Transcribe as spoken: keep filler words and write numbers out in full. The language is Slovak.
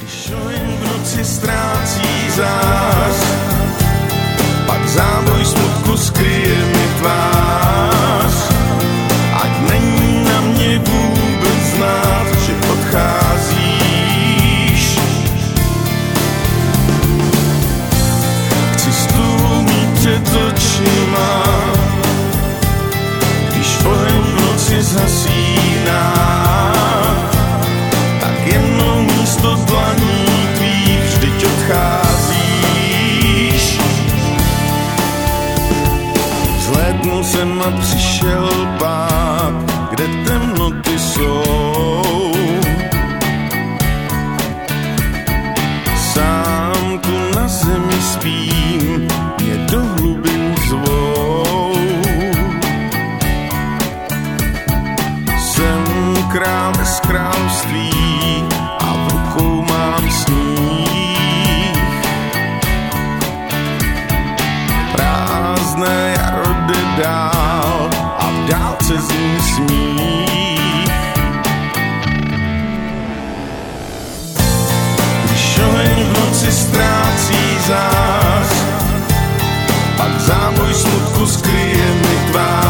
Když oheň v noci ztrácí zář, pak záboj smutku skryje mi tvář. Ať není na mě vůbec znát, že odcházíš. Chci stůl mít před očima, když oheň v noci zhasíná, tak jednou místo dlaní tvých vždyť odcházíš. Vzlétnul jsem a přišel pád, kde temnoty jsou. Sám tu na zemi spím, mě do hlubin zvou. Jsem král bez království a v rukou mám sníh. Prázdné jaro jde dál a v dálce zní smích. Když oheň v noci ztrácí zář, pak záboj smutku skryje mi tvář.